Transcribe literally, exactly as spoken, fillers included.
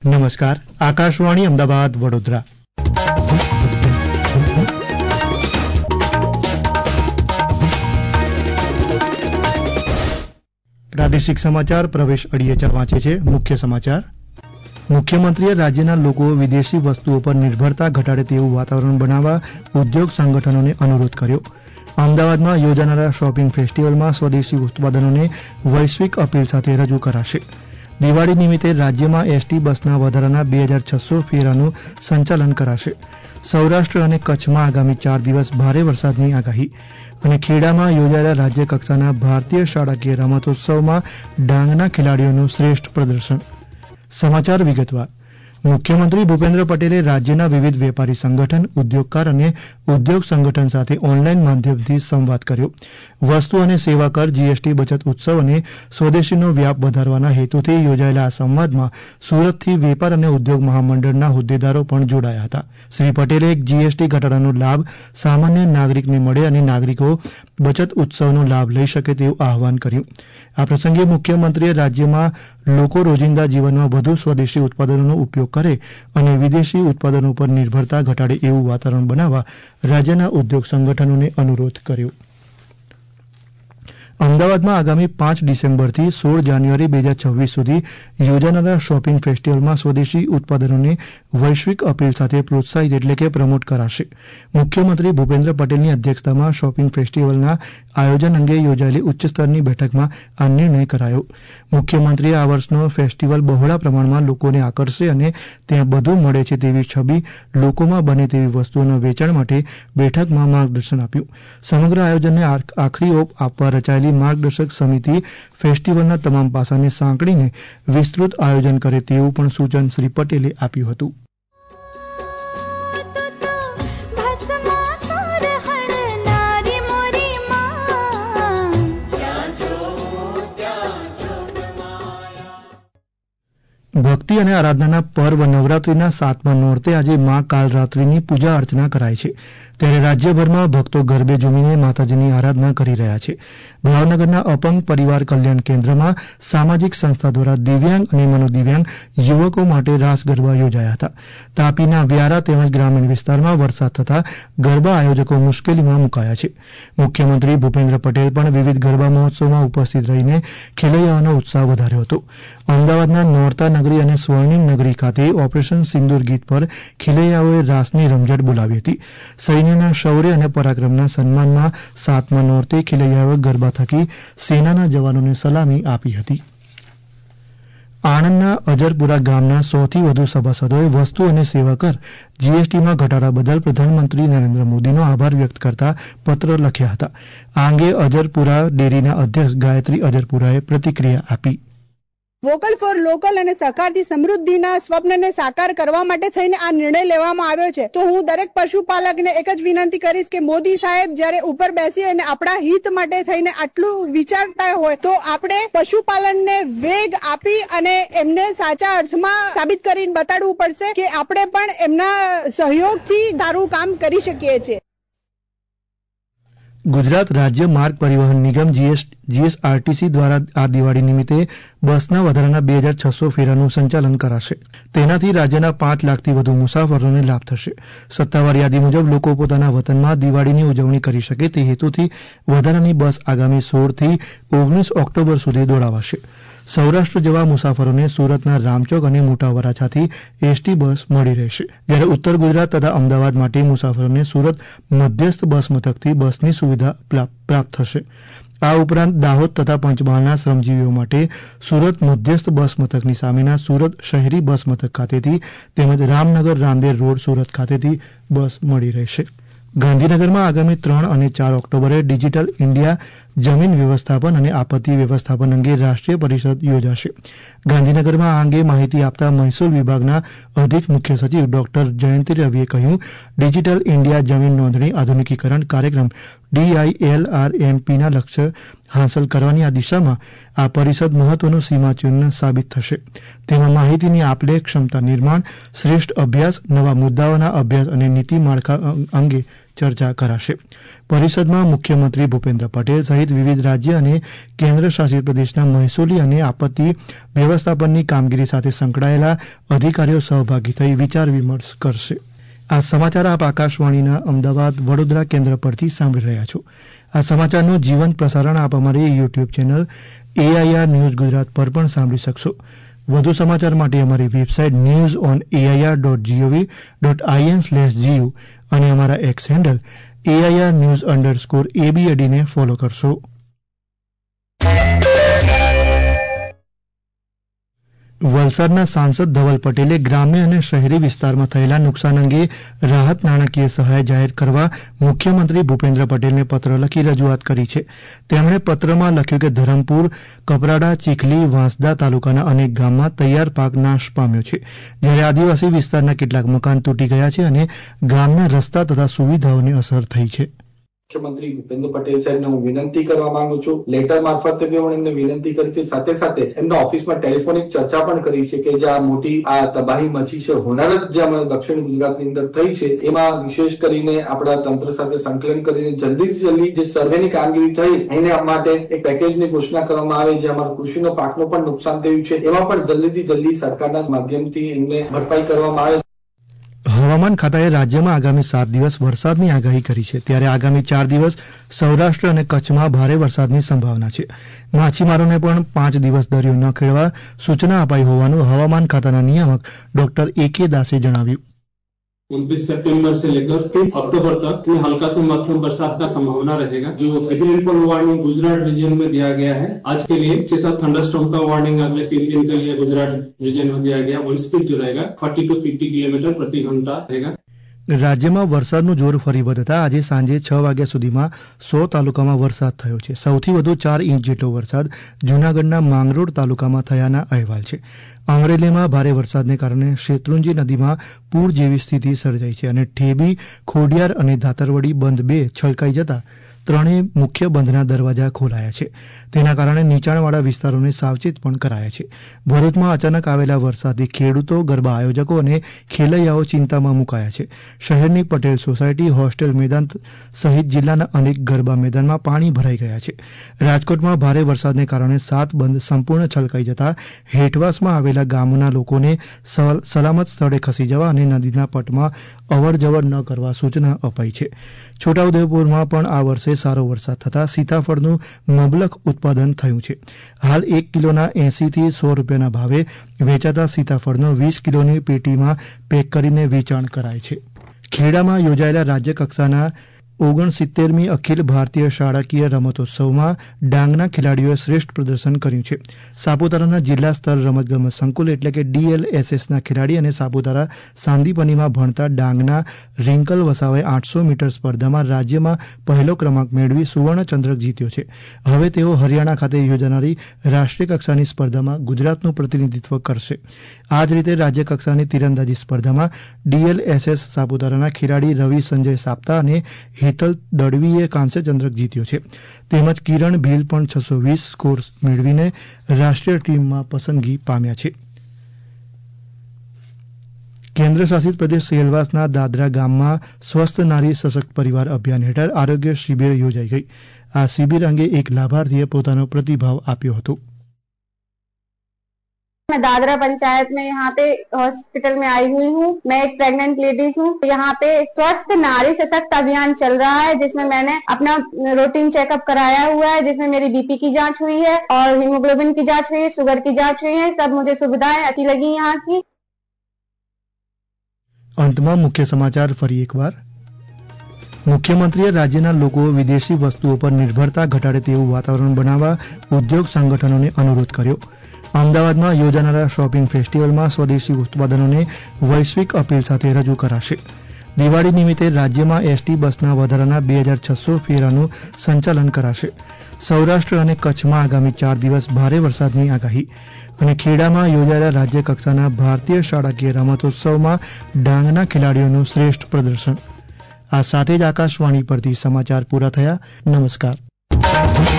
નમસ્કાર, આકાશવાણી અમદાવાદ વડોદરા. પ્રાદેશિક સમાચાર પ્રવેશ અડિયેચા વાંચે છે. મુખ્ય સમાચાર. મુખ્યમંત્રીએ રાજ્યના લોકો વિદેશી વસ્તુઓ પર નિર્ભરતા ઘટાડે તેવું વાતાવરણ બનાવવા ઉદ્યોગ સંગઠનોને અનુરોધ કર્યો. અમદાવાદમાં યોજાનારા શોપિંગ ફેસ્ટિવલમાં સ્વદેશી ઉત્પાદનોને વૈશ્વિક અપીલ સાથે રજૂ કરાશે. દિવાળી નિમિત્તે રાજ્યમાં એસટી બસના વધારાના બે હજાર છસો ફેરાનું સંચાલન કરાશે. સૌરાષ્ટ્ર અને કચ્છમાં આગામી ચાર દિવસ ભારે વરસાદની આગાહી. અને ખેડામાં યોજાયેલા રાજ્ય કક્ષાના ભારતીય શાળાકીય રમતોત્સવમાં ડાંગના ખેલાડીઓનું શ્રેષ્ઠ પ્રદર્શન. સમાચાર વિગતવાર. મુખ્યમંત્રી ભૂપેન્દ્ર પટેલે રાજ્યના વિવિધ વેપારી સંગઠન, ઉદ્યોગકાર અને ઉદ્યોગ સંગઠન સાથે ઓનલાઈન માધ્યમથી સંવાદ કર્યો. વસ્તુ અને સેવા કર, જીએસટી બચત ઉત્સવ અને સ્વદેશીનો વ્યાપ વધારવાના હેતુથી યોજાયેલા આ સંવાદમાં સુરતથી વેપાર અને ઉદ્યોગ મહામંડળના હોદ્દેદારો પણ જોડાયા હતા. શ્રી પટેલે જીએસટી ઘટાડાનો લાભ સામાન્ય નાગરિકને મળે અને નાગરિકો બચત ઉત્સવનો લાભ લઈ શકે તેવું આહવાન કર્યું. આ પ્રસંગે મુખ્યમંત્રીએ રાજ્યમાં લોકો રોજિંદા જીવનમાં વધુ સ્વદેશી ઉત્પાદનોનો ઉપયોગ કરે અને વિદેશી ઉત્પાદનો પર નિર્ભરતા ઘટાડે એવું વાતાવરણ બનાવવા રાજ્યના ઉદ્યોગ સંગઠનોને અનુરોધ કર્યો. અમદાવાદમાં આગામી પાંચ ડિસેમ્બરથી સોળ જાન્યુઆરી બે હજાર છવ્વીસ સુધી યોજાનારા શોપિંગ ફેસ્ટિવલમાં સ્વદેશી ઉત્પાદનોને વૈશ્વિક અપીલ સાથે પ્રોત્સાહિત એટલે કે પ્રમોટ કરાશે. મુખ્યમંત્રી ભૂપેન્દ્ર પટેલની અધ્યક્ષતામાં શોપિંગ ફેસ્ટિવલના આયોજન અંગે યોજાયેલી ઉચ્ચસ્તરની બેઠકમાં આ નિર્ણય કરાયો. મુખ્યમંત્રીએ આ વર્ષનો ફેસ્ટિવલ બહોળા પ્રમાણમાં લોકોને આકર્ષે અને ત્યાં બધું મળે છે તેવી છબી લોકોમાં બને તેવી વસ્તુઓના વેચાણ માટે બેઠકમાં માર્ગદર્શન આપ્યું. સમગ્ર આયોજનને આખરી ઓપ આપવા રચાયેલી માર્ગદર્શક સમિતિ ફેસ્ટિવલના તમામ પાસાને સાંકળીને વિસ્તૃત આયોજન કરે તેવું પણ સૂચન શ્રી પટેલે આપ્યું હતું. ભક્તિ અને આરાધનાના પર્વ નવરાત્રીના સાતમા નોરતે આજે મા કાલરાત્રિની પૂજા અર્ચના કરાય છે. ત્યારે રાજ્યભરમાં ભક્તો ગરબે ઝૂમીને માતાજીની આરાધના કરી રહ્યા છે. ભાવનગરના અપંગ પરિવાર કલ્યાણ કેન્દ્રમાં સામાજિક સંસ્થા દ્વારા દિવ્યાંગ અને મનોદિવ્યાંગ યુવકો માટે રાસ ગરબા યોજાયા હતા. તાપીના વ્યારા તેમજ ગ્રામીણ વિસ્તારમાં વરસાદ થતાં ગરબા આયોજકો મુશ્કેલીમાં મુકાયા છે. મુખ્યમંત્રી ભૂપેન્દ્ર પટેલ પણ વિવિધ ગરબા મહોત્સવમાં ઉપસ્થિત રહીને ખેલૈયાઓનો ઉત્સાહ વધાર્યો હતો. અમદાવાદના નોરતા નગરી અને સ્વર્ણિમ નગરી ખાતે ઓપરેશન સિંદૂર ગીત પર ખેલૈયાઓએ રાસની રમઝટ બોલાવી હતી. સૈન્યના શૌર્ય અને પરાક્રમના સન્માનમાં સાતમા નોરતે ખેલૈયાઓએ ગરબા થકી સેનાના જવાનોને સલામી આપી હતી. આણંદના અજરપુરા ગામના સૌથી વધુ સભાસદોએ વસ્તુ અને સેવા કર જીએસટીમાં ઘટાડા બદલ પ્રધાનમંત્રી નરેન્દ્ર મોદીનો આભાર વ્યક્ત કરતા પત્ર લખ્યા હતા. આ અંગે અજરપુરા ડેરીના અધ્યક્ષ ગાયત્રી અજરપુરાએ પ્રતિક્રિયા આપી. વોકલ ફોર લોકલ અને સહકારથી સમૃદ્ધિના સ્વપ્નને સાકાર કરવા માટે થઈને આ નિર્ણય લેવામાં આવ્યો છે. તો હું દરેક પશુપાલકને એક જ વિનંતી કરીશ કે મોદી સાહેબ જ્યારે ઉપર બેસી અને આપણા હિત માટે થઈને આટલું વિચારતા હોય તો આપણે પશુપાલનને વેગ આપી અને એમને સાચા અર્થમાં સાબિત કરીને બતાડવું પડશે કે આપણે પણ એમના સહયોગથી સારું કામ કરી શકીએ છીએ. ગુજરાત રાજ્ય માર્ગ પરિવહન નિગમ જીએસઆરટીસી દ્વારા આ દિવાળી નિમિત્તે બસના વધારાના બે હજાર છસો ફેરાનું સંચાલન કરાશે. તેનાથી રાજ્યના પાંચ લાખથી વધુ મુસાફરોને લાભ થશે. સત્તાવાર યાદી મુજબ લોકો પોતાના વતનમાં દિવાળીની ઉજવણી કરી શકે તે હેતુથી વધારાની બસ આગામી સોળથી ઓગણીસ ઓક્ટોબર સુધી દોડાવાશે. સૌરાષ્ટ્ર જવા મુસાફરોને સુરતના રામચોક અને મોટા વરાછાથી એસટી બસ મળી રહેશે. જ્યારે ઉત્તર ગુજરાત તથા અમદાવાદ માટે મુસાફરોને સુરત મધ્યસ્થ બસ મથકથી બસની સુવિધા પ્રાપ્ત થશે. આ ઉપરાંત દાહોદ તથા પંચમહાલના શ્રમજીવીઓ માટે સુરત મધ્યસ્થ બસ મથકની સામેના સુરત શહેરી બસ મથક ખાતેથી તેમજ રામનગર રાંદેર રોડ સુરત ખાતેથી બસ મળી રહેશે. ગાંધીનગરમાં આગામી ત્રણ અને ચાર ઓક્ટોબરે ડિજિટલ ઇન્ડિયા જમીન વ્યવસ્થાપન અને આપત્તિ વ્યવસ્થાપન અંગે રાષ્ટ્રીય પરિષદ યોજાશે. ગાંધીનગરમાં આ અંગે માહિતી આપતા મહેસૂલ વિભાગના અધિક મુખ્ય સચિવ ડોક્ટર જયંતિ રવિએ કહ્યું, ડિજિટલ ઇન્ડિયા જમીન નોંધણી આધુનિકીકરણ કાર્યક્રમ ડીઆઈએલઆરએમપીના લક્ષ્ય હાંસલ કરવાની આ દિશામાં આ પરિષદ મહત્વનું સીમાચિહ્ન સાબિત થશે. તેમાં માહિતીની આપલે, ક્ષમતા નિર્માણ, શ્રેષ્ઠ અભ્યાસ, નવા મુદ્દાઓના અભ્યાસ અને નીતિ માળખા અંગે ચર્ચા કરાશે. પરિષદમાં મુખ્યમંત્રી ભૂપેન્દ્ર પટેલ સહિત વિવિધ રાજ્ય અને કેન્દ્ર શાસિત પ્રદેશના મહેસૂલી અને આપત્તિ વ્યવસ્થાપનની કામગીરી સાથે સંકળાયેલા અધિકારીઓ સહભાગી થઈ વિચાર વિમર્શ કરશે. આ સમાચાર આપ આકાશવાણીના અમદાવાદ વડોદરા કેન્દ્ર પરથી સાંભળી રહ્યા છો. આ સમાચારનું જીવંત પ્રસારણ આપ અમારી YouTube channel AIR news Gujarat પર પણ સાંભળી શકશો. વધુ સમાચાર માટે અમારી website news on AIR dot GOV dot IN slash GU અને અમારા X handle AIR news underscore એબીએડીને ફોલો કરશો. વલસાડના સાંસદ ધવલ પટેલે ગ્રામ્ય અને શહેરી વિસ્તારમાં થયેલા નુકસાન અંગે રાહત નાણાકીય સહાય જાહેર કરવા મુખ્યમંત્રી ભૂપેન્દ્ર પટેલને પત્ર લખી રજૂઆત કરી છે. તેમણે પત્રમાં લખ્યું કે ધરમપુર, કપરાડા, ચીખલી, વાંસદા તાલુકાના અનેક ગામમાં તૈયાર પાક નાશ પામ્યો છે, જ્યારે આદિવાસી વિસ્તારના કેટલાક મકાન તૂટી ગયા છે અને ગામના રસ્તા તથા સુવિધાઓને અસર થઈ છે. મુખ્યમંત્રી ભૂપેન્દ્ર પટેલ સાહેબને હું વિનંતી કરવા માંગુ છું. લેટર મારફતે પણ એમને વિનંતી કરી છે. સાથે સાથે એમના ઓફિસમાં ટેલિફોનિક ચર્ચા પણ કરી છે કે જે આ મોટી આ તબાહી મચી છે, હોનારત જે અમારા દક્ષિણ ગુજરાતની અંદર થઈ છે, એમાં વિશેષ કરીને આપણા તંત્ર સાથે સંકલન કરીને જલ્દીથી જલ્દી જે સર્વેની કામગીરી થઈ એને માટે એક પેકેજની ઘોષણા કરવામાં આવે. જે અમારા કૃષિનો પાકનું પણ નુકસાન થયું છે એમાં પણ જલ્દીથી જલ્દી સરકારના માધ્યમથી એમને ભરપાઈ કરવામાં આવે. હવામાન ખાતાએ રાજ્યમાં આગામી સાત દિવસ વરસાદની આગાહી કરી છે, ત્યારે આગામી ચાર દિવસ સૌરાષ્ટ્ર અને કચ્છમાં ભારે વરસાદની સંભાવના છે. માછીમારોને પણ પાંચ દિવસ દરિયો ન ખેડવા સૂચના અપાઈ હોવાનું હવામાન ખાતાના નિયામક ડોક્ટર એ કે દાસે જણાવ્યું. उनतीस सितंबर से लेकर तीन अक्टूबर तक हल्का से मध्यम बरसात का संभावना रहेगा. जो heavy rainfall warning Gujarat region में दिया गया है, आज के लिए छह सात थंडरस्टॉर्म का वार्निंग अगले तीन दिन के लिए गुजरात रीजन में दिया गया. विंड स्पीड जो रहेगा फोर्टी टू फिफ्टी किलोमीटर प्रति घंटा रहेगा. રાજ્યમાં વરસાદનું જોર ફરી વધતા આજે સાંજે છ વાગ્યા સુધીમાં સો તાલુકામાં વરસાદ થયો છે. સૌથી વધુ ચાર ઇંચ જેટલો વરસાદ જૂનાગઢના માંગરોળ તાલુકામાં થયાના અહેવાલ છે. અમરેલીમાં ભારે વરસાદને કારણે શેત્રુંજી નદીમાં પૂર જેવી સ્થિતિ સર્જાઈ છે અને ઠેબી, ખોડિયાર અને ધાતરવડી બંધ બે છલકાઈ જતા ત્રણેય મુખ્ય બંધના દરવાજા ખોલાયા છે. તેના કારણે નીચાણવાળા વિસ્તારોને સાવચેત પણ કરાયા છે. ભરૂચમાં અચાનક આવેલા વરસાદથી ખેડૂતો, ગરબા આયોજકો અને ખેલૈયાઓ ચિંતામાં મુકાયા છે. શહેરની પટેલ સોસાયટી, હોસ્ટેલ મેદાન સહિત જિલ્લાના અનેક ગરબા મેદાનમાં પાણી ભરાઈ ગયા છે. રાજકોટમાં ભારે વરસાદને કારણે સાત બંધ સંપૂર્ણ છલકાઈ જતા હેઠવાસમાં આવેલા ગામના લોકોને સલામત સ્થળે ખસી જવા અને નદીના પટમાં અવર જવર ન કરવા સૂચના અપાઈ છે. છોટાઉદેપુરમાં પણ આ વર્ષે સારો વરસાદ થતાં સીતાફળનું મબલખ ઉત્પાદન થયું છે. હાલ એક કિલોના એસી થી સો રૂપિયાના ભાવે વેચાતા સીતાફળનો વીસ કિલોની પેટીમાં પેક કરીને વેચાણ કરાય છે. ખેડામાં યોજાયેલા રાજ્ય કક્ષાના ઓગણસિત્તેરમી અખિલ ભારતીય શાળાકીય રમતોત્સવમાં ડાંગના ખેલાડીઓએ શ્રેષ્ઠ પ્રદર્શન કર્યું છે. સાપુતારાના જિલ્લા સ્તર રમતગમત સંકુલ એટલે કે ડીએલએસએસના ખેલાડી અને સાપુતારા સાંદીપનીમાં ભણતા ડાંગના રિંકલ વસાવાએ આઠસો મીટર સ્પર્ધામાં રાજ્યમાં પહેલો ક્રમાંક મેળવી સુવર્ણચંદ્રક જીત્યો છે. હવે તેઓ હરિયાણા ખાતે યોજાનારી રાષ્ટ્રીય કક્ષાની સ્પર્ધામાં ગુજરાતનું પ્રતિનિધિત્વ કરશે. આ જ રીતે રાજ્ય કક્ષાની તીરંદાજી સ્પર્ધામાં ડીએલએસએસ સાપુતારાના ખેલાડી રવિ સંજય સાપ્તા અને હેતલ દળવીએ કાંસ્ય ચંદ્રક જીત્યો છે. તેમજ કિરણ ભીલ પણ છસો વીસ સ્કોર મેળવીને રાષ્ટ્રીય ટીમમાં પસંદગી પામ્યા છે. કેન્દ્ર શાસિત પ્રદેશ સેલવાસના દાદરા ગામમાં સ્વસ્થ નારી સશક્ત પરિવાર અભિયાન હેઠળ આરોગ્ય શિબિર યોજાઈ ગઈ. આ શિબિર અંગે એક લાભાર્થીએ પોતાનો પ્રતિભાવ આપ્યો હતો. मैं दादरा पंचायत में यहाँ पे हॉस्पिटल में आई हुई हूँ. मैं एक प्रेग्नेंट लेडीज हूँ. यहाँ पे स्वस्थ नारी सशक्त अभियान चल रहा है, जिसमें मैंने अपना रूटीन चेकअप कराया हुआ है, जिसमें मेरी बीपी की जांच हुई है और हीमोग्लोबिन की जांच हुई है, शुगर की जांच हुई है. सब मुझे सुविधाएं अच्छी लगी यहाँ की. अंतમાં મુખ્ય સમાચાર ફરી એકવાર. મુખ્યમંત્રીએ રાજ્યના લોકો વિદેશી વસ્તુઓ પર નિર્ભરતા ઘટાડે તેવું વાતાવરણ બનાવવા ઉદ્યોગ સંગઠનોને અનુરોધ કર્યો. અમદાવાદમાં યોજાનારા શોપિંગ ફેસ્ટિવલમાં સ્વદેશી ઉત્પાદનોને વૈશ્વિક અપીલ સાથે રજૂ કરાશે. દિવાળી નિમિત્તે રાજ્યમાં એસટી બસના વધારાના બે હજાર છસો ફેરાનું સંચાલન કરાશે. સૌરાષ્ટ્ર અને કચ્છમાં આગામી ચાર દિવસ ભારે વરસાદની આગાહી. અને ખેડામાં યોજાયેલા રાજ્ય કક્ષાના ભારતીય શાળાકીય રમતોત્સવમાં ડાંગના ખેલાડીઓનું શ્રેષ્ઠ પ્રદર્શન. આ સાથે જ આકાશવાણી પરથી સમાચાર પૂરા થયા. નમસ્કાર.